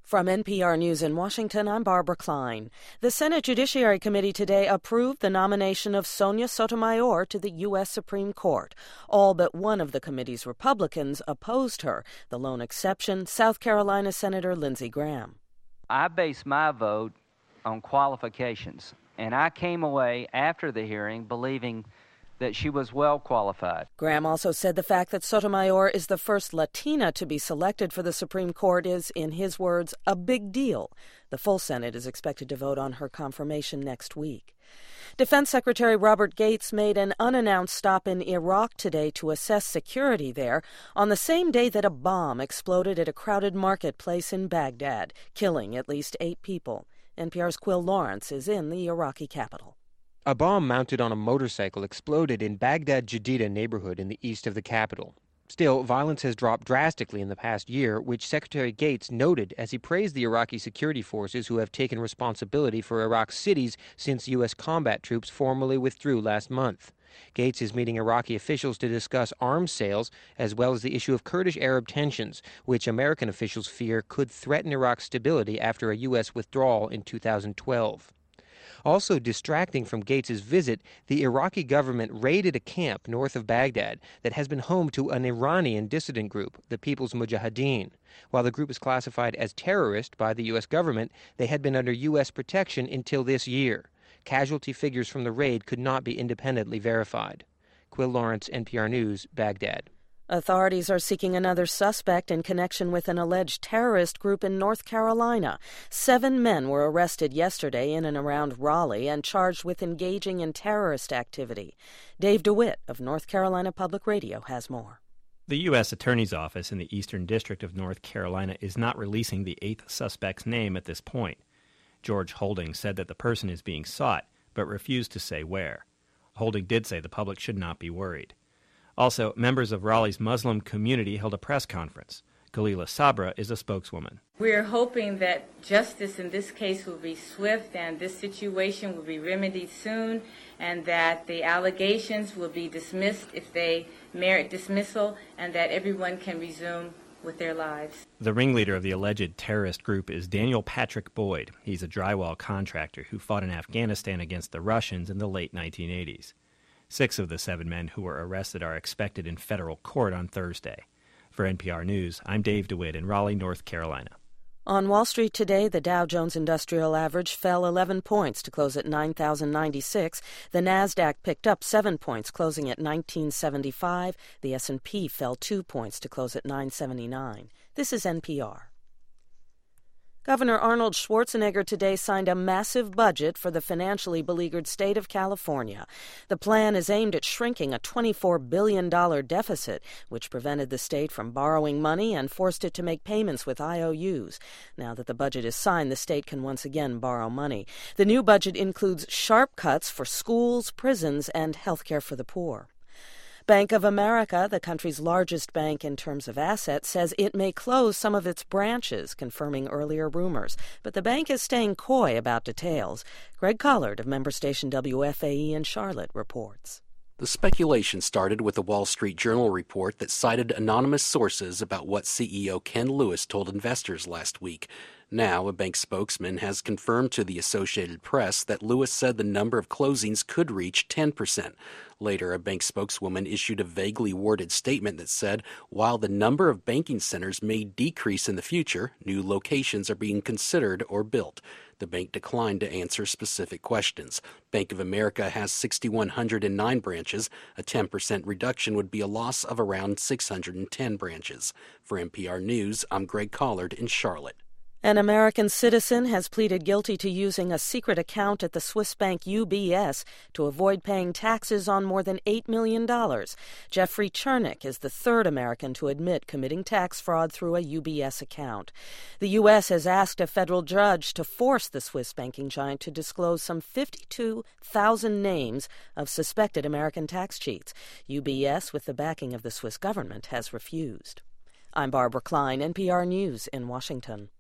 From NPR News in Washington, I'm Barbara Klein. The Senate Judiciary Committee today approved the nomination of Sonia Sotomayor to the U.S. Supreme Court. All but one of the committee's Republicans opposed her, the lone exception, South Carolina Senator Lindsey Graham. I base my vote on qualifications, and I came away after the hearing believing that she was well qualified. Graham also said the fact that Sotomayor is the first Latina to be selected for the Supreme Court is, in his words, a big deal. The full Senate is expected to vote on her confirmation next week. Defense Secretary Robert Gates made an unannounced stop in Iraq today to assess security there on the same day that a bomb exploded at a crowded marketplace in Baghdad, killing at least 8 people. NPR's Quill Lawrence is in the Iraqi capital. A bomb mounted on a motorcycle exploded in Baghdad Jadida neighborhood in the east of the capital. Still, violence has dropped drastically in the past year, which Secretary Gates noted as he praised the Iraqi security forces who have taken responsibility for Iraq's cities since U.S. combat troops formally withdrew last month. Gates is meeting Iraqi officials to discuss arms sales as well as the issue of Kurdish-Arab tensions, which American officials fear could threaten Iraq's stability after a U.S. withdrawal in 2012. Also distracting from Gates' visit, the Iraqi government raided a camp north of Baghdad that has been home to an Iranian dissident group, the People's Mujahideen. While the group is classified as terrorist by the U.S. government, they had been under U.S. protection until this year. Casualty figures from the raid could not be independently verified. Quill Lawrence, NPR News, Baghdad. Authorities are seeking another suspect in connection with an alleged terrorist group in North Carolina. 7 men were arrested yesterday in and around Raleigh and charged with engaging in terrorist activity. Dave DeWitt of North Carolina Public Radio has more. The U.S. Attorney's Office in the Eastern District of North Carolina is not releasing the 8th suspect's name at this point. George Holding said that the person is being sought, but refused to say where. Holding did say the public should not be worried. Also, members of Raleigh's Muslim community held a press conference. Khalila Sabra is a spokeswoman. We're hoping that justice in this case will be swift and this situation will be remedied soon, and that the allegations will be dismissed if they merit dismissal, and that everyone can resume with their lives. The ringleader of the alleged terrorist group is Daniel Patrick Boyd. He's a drywall contractor who fought in Afghanistan against the Russians in the late 1980s. 6 of the 7 men who were arrested are expected in federal court on Thursday. For NPR News, I'm Dave DeWitt in Raleigh, North Carolina. On Wall Street today, the Dow Jones Industrial Average fell 11 points to close at 9,096. The Nasdaq picked up 7 points, closing at 1975. The S&P fell 2 points to close at 979. This is NPR. Governor Arnold Schwarzenegger today signed a massive budget for the financially beleaguered state of California. The plan is aimed at shrinking a $24 billion deficit, which prevented the state from borrowing money and forced it to make payments with IOUs. Now that the budget is signed, the state can once again borrow money. The new budget includes sharp cuts for schools, prisons, and health care for the poor. Bank of America, the country's largest bank in terms of assets, says it may close some of its branches, confirming earlier rumors. But the bank is staying coy about details. Greg Collard of member station WFAE in Charlotte reports. The speculation started with a Wall Street Journal report that cited anonymous sources about what CEO Ken Lewis told investors last week. Now, a bank spokesman has confirmed to the Associated Press that Lewis said the number of closings could reach 10%. Later, a bank spokeswoman issued a vaguely worded statement that said, while the number of banking centers may decrease in the future, new locations are being considered or built. The bank declined to answer specific questions. Bank of America has 6,109 branches. A 10% reduction would be a loss of around 610 branches. For NPR News, I'm Greg Collard in Charlotte. An American citizen has pleaded guilty to using a secret account at the Swiss bank UBS to avoid paying taxes on more than $8 million. Jeffrey Chernick is the 3rd American to admit committing tax fraud through a UBS account. The U.S. has asked a federal judge to force the Swiss banking giant to disclose some 52,000 names of suspected American tax cheats. UBS, with the backing of the Swiss government, has refused. I'm Barbara Klein, NPR News in Washington.